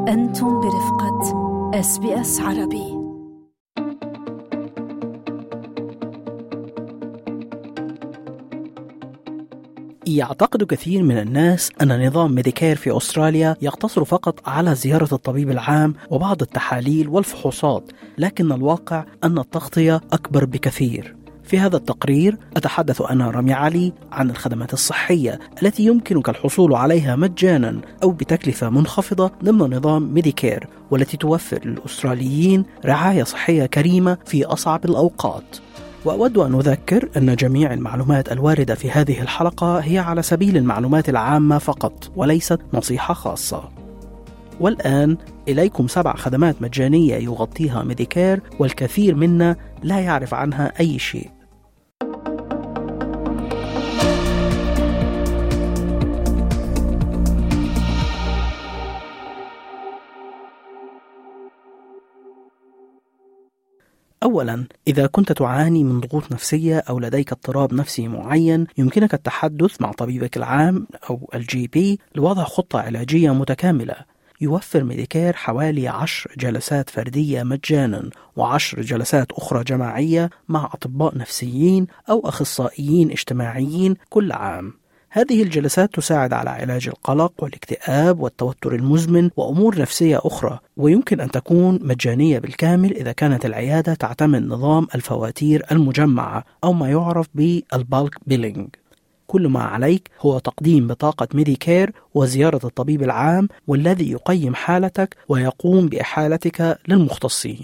أنتم برفقة SBS عربي. يعتقد كثير من الناس أن نظام ميديكير في أستراليا يقتصر فقط على زيارة الطبيب العام وبعض التحاليل والفحوصات، لكن الواقع أن التغطية أكبر بكثير. في هذا التقرير أتحدث أنا رامي علي عن الخدمات الصحية التي يمكنك الحصول عليها مجانا أو بتكلفة منخفضة ضمن نظام ميديكير، والتي توفر للأستراليين رعاية صحية كريمة في أصعب الأوقات. وأود أن أذكر أن جميع المعلومات الواردة في هذه الحلقة هي على سبيل المعلومات العامة فقط وليست نصيحة خاصة. والآن إليكم 7 خدمات مجانية يغطيها ميديكير والكثير منا لا يعرف عنها أي شيء. أولاً، إذا كنت تعاني من ضغوط نفسية أو لديك اضطراب نفسي معين، يمكنك التحدث مع طبيبك العام أو الGP لوضع خطة علاجية متكاملة. يوفر ميديكير حوالي 10 جلسات فردية مجانا و10 جلسات أخرى جماعية مع أطباء نفسيين أو أخصائيين اجتماعيين كل عام. هذه الجلسات تساعد على علاج القلق والاكتئاب والتوتر المزمن وأمور نفسية أخرى، ويمكن أن تكون مجانية بالكامل إذا كانت العيادة تعتمد نظام الفواتير المجمعة أو ما يعرف بالبالك بيلينج. كل ما عليك هو تقديم بطاقة ميديكير وزيارة الطبيب العام، والذي يقيم حالتك ويقوم بإحالتك للمختصين.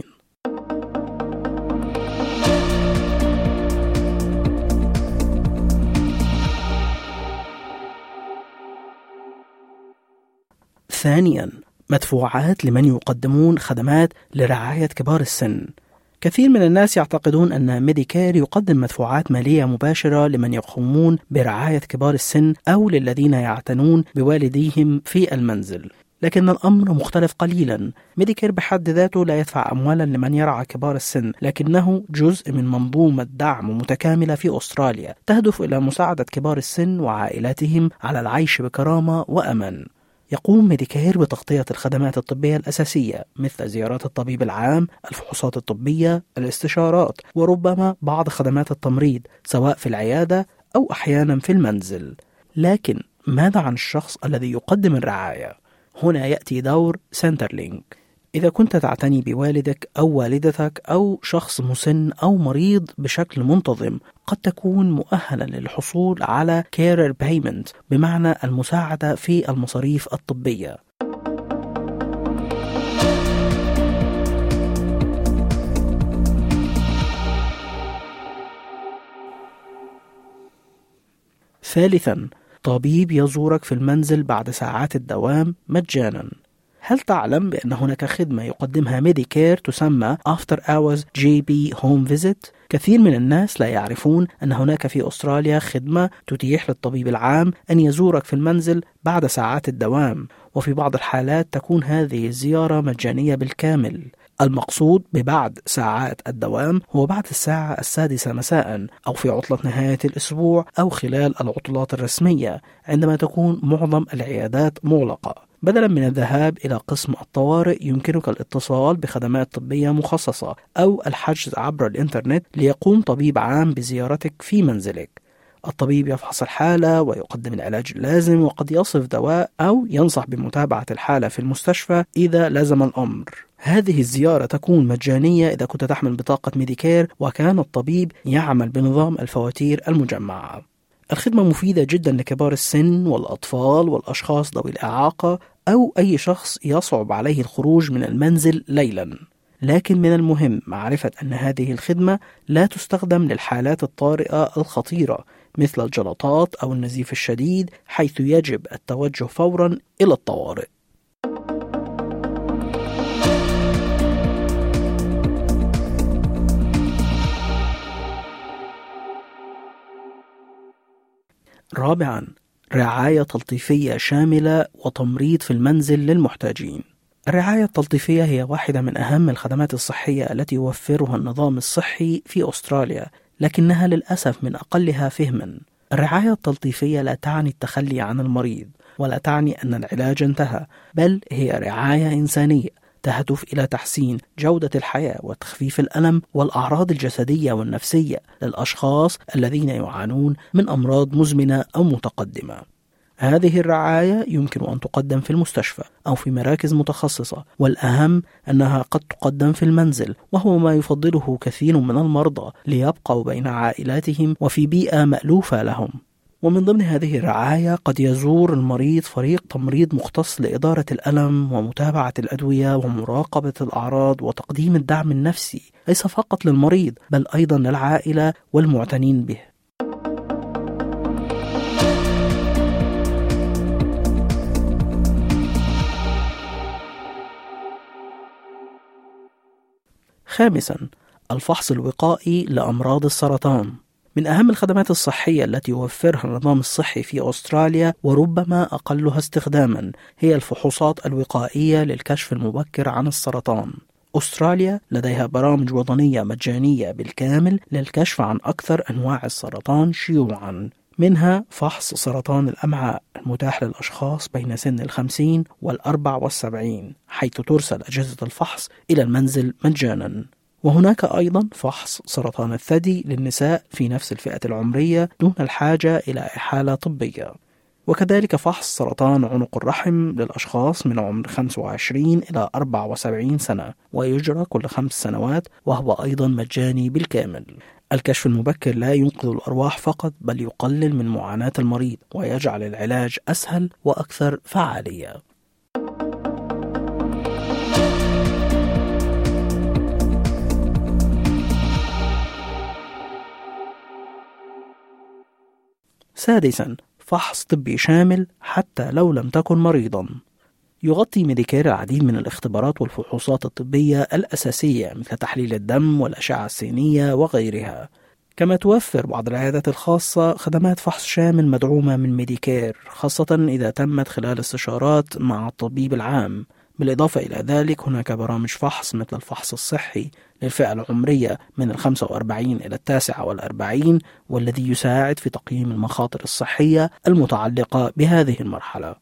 ثانياً، مدفوعات لمن يقدمون خدمات لرعاية كبار السن. كثير من الناس يعتقدون أن ميديكير يقدم مدفوعات مالية مباشرة لمن يقومون برعاية كبار السن أو للذين يعتنون بوالديهم في المنزل، لكن الأمر مختلف قليلاً. ميديكير بحد ذاته لا يدفع أموالاً لمن يرعى كبار السن، لكنه جزء من منظومة دعم متكاملة في أستراليا تهدف إلى مساعدة كبار السن وعائلاتهم على العيش بكرامة وأمان. يقوم ميديكير بتغطية الخدمات الطبية الأساسية مثل زيارات الطبيب العام، الفحوصات الطبية، الاستشارات، وربما بعض خدمات التمريض سواء في العيادة أو أحيانا في المنزل. لكن ماذا عن الشخص الذي يقدم الرعاية؟ هنا يأتي دور سنترلينك. إذا كنت تعتني بوالدك أو والدتك أو شخص مسن أو مريض بشكل منتظم، قد تكون مؤهلا للحصول على carer payment، بمعنى المساعدة في المصاريف الطبية. ثالثا، طبيب يزورك في المنزل بعد ساعات الدوام مجانا. هل تعلم بأن هناك خدمة يقدمها ميديكير تسمى After Hours GB Home Visit؟ كثير من الناس لا يعرفون أن هناك في أستراليا خدمة تتيح للطبيب العام أن يزورك في المنزل بعد ساعات الدوام، وفي بعض الحالات تكون هذه الزيارة مجانية بالكامل. المقصود ببعد ساعات الدوام هو بعد الساعة 6 مساء أو في عطلة نهاية الأسبوع أو خلال العطلات الرسمية عندما تكون معظم العيادات مغلقة. بدلا من الذهاب إلى قسم الطوارئ، يمكنك الاتصال بخدمات طبية مخصصة أو الحجز عبر الإنترنت ليقوم طبيب عام بزيارتك في منزلك. الطبيب يفحص الحالة ويقدم العلاج اللازم، وقد يصف دواء أو ينصح بمتابعة الحالة في المستشفى إذا لزم الأمر. هذه الزيارة تكون مجانية إذا كنت تحمل بطاقة ميديكير وكان الطبيب يعمل بنظام الفواتير المجمعة. الخدمة مفيدة جدا لكبار السن والأطفال والأشخاص ذوي الإعاقة أو أي شخص يصعب عليه الخروج من المنزل ليلا. لكن من المهم معرفة أن هذه الخدمة لا تستخدم للحالات الطارئة الخطيرة مثل الجلطات أو النزيف الشديد، حيث يجب التوجه فورا إلى الطوارئ. رابعا، رعاية تلطيفية شاملة وتمريض في المنزل للمحتاجين. الرعاية التلطيفية هي واحدة من أهم الخدمات الصحية التي يوفرها النظام الصحي في أستراليا، لكنها للأسف من أقلها فهما. الرعاية التلطيفية لا تعني التخلي عن المريض، ولا تعني أن العلاج انتهى، بل هي رعاية إنسانية تهدف إلى تحسين جودة الحياة وتخفيف الألم والأعراض الجسدية والنفسية للأشخاص الذين يعانون من أمراض مزمنة أو متقدمة. هذه الرعاية يمكن أن تقدم في المستشفى أو في مراكز متخصصة، والأهم أنها قد تقدم في المنزل، وهو ما يفضله كثير من المرضى ليبقوا بين عائلاتهم وفي بيئة مألوفة لهم. ومن ضمن هذه الرعاية قد يزور المريض فريق تمريض مختص لإدارة الألم ومتابعة الأدوية ومراقبة الأعراض وتقديم الدعم النفسي، ليس فقط للمريض بل أيضا للعائلة والمعتنين به. خامسا، الفحص الوقائي لأمراض السرطان. من أهم الخدمات الصحية التي يوفرها النظام الصحي في أستراليا وربما أقلها استخداما هي الفحوصات الوقائية للكشف المبكر عن السرطان. أستراليا لديها برامج وطنية مجانية بالكامل للكشف عن أكثر أنواع السرطان شيوعا، منها فحص سرطان الأمعاء المتاح للأشخاص بين سن 50 و74، حيث ترسل أجهزة الفحص إلى المنزل مجانا. وهناك أيضا فحص سرطان الثدي للنساء في نفس الفئة العمرية دون الحاجة إلى إحالة طبية، وكذلك فحص سرطان عنق الرحم للأشخاص من عمر 25 إلى 74 سنة، ويجرى كل 5 سنوات، وهو أيضا مجاني بالكامل. الكشف المبكر لا ينقذ الأرواح فقط، بل يقلل من معاناة المريض ويجعل العلاج أسهل وأكثر فعالية. سادسا، فحص طبي شامل حتى لو لم تكن مريضا. يغطي ميديكير العديد من الاختبارات والفحوصات الطبية الأساسية مثل تحليل الدم والأشعة السينية وغيرها، كما توفر بعض العيادات الخاصة خدمات فحص شامل مدعومة من ميديكير، خاصة إذا تمت خلال استشارات مع الطبيب العام. بالإضافة إلى ذلك هناك برامج فحص مثل الفحص الصحي للفئة العمرية من 45 إلى 49، والذي يساعد في تقييم المخاطر الصحية المتعلقة بهذه المرحلة.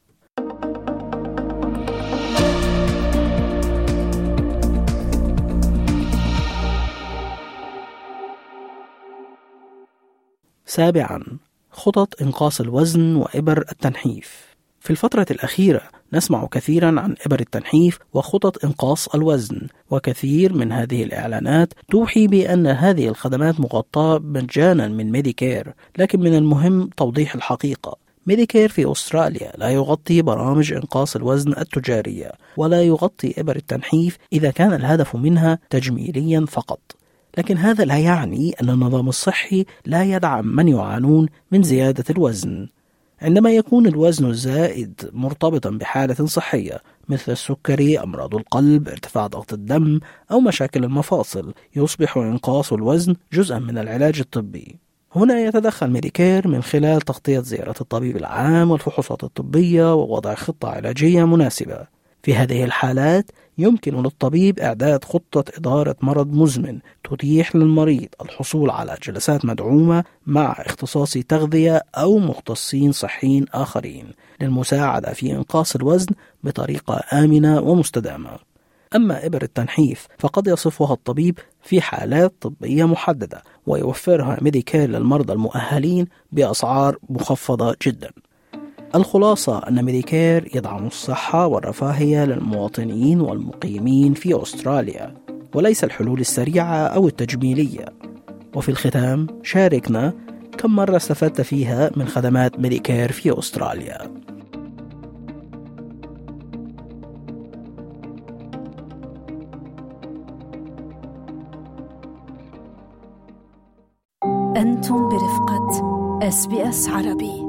سابعا، خطط إنقاص الوزن وإبر التنحيف. في الفترة الأخيرة نسمع كثيرا عن إبر التنحيف وخطط إنقاص الوزن، وكثير من هذه الإعلانات توحي بأن هذه الخدمات مغطاة مجانا من ميديكير، لكن من المهم توضيح الحقيقة. ميديكير في أستراليا لا يغطي برامج إنقاص الوزن التجارية، ولا يغطي إبر التنحيف إذا كان الهدف منها تجميليا فقط. لكن هذا لا يعني أن النظام الصحي لا يدعم من يعانون من زيادة الوزن. عندما يكون الوزن الزائد مرتبطا بحالة صحية مثل السكري، أمراض القلب، ارتفاع ضغط الدم، أو مشاكل المفاصل، يصبح إنقاص الوزن جزءا من العلاج الطبي. هنا يتدخل ميديكير من خلال تغطية زيارة الطبيب العام والفحوصات الطبية ووضع خطة علاجية مناسبة. في هذه الحالات يمكن للطبيب إعداد خطة إدارة مرض مزمن تتيح للمريض الحصول على جلسات مدعومة مع اختصاصي تغذية أو مختصين صحيين آخرين للمساعدة في إنقاص الوزن بطريقة آمنة ومستدامة. أما إبر التنحيف فقد يصفها الطبيب في حالات طبية محددة، ويوفرها ميديكير للمرضى المؤهلين بأسعار مخفضة جدا. الخلاصة أن ميديكير يدعم الصحة والرفاهية للمواطنين والمقيمين في أستراليا، وليس الحلول السريعة أو التجميلية. وفي الختام شاركنا كم مرة استفدت فيها من خدمات ميديكير في أستراليا. أنتم برفقة SBS عربي.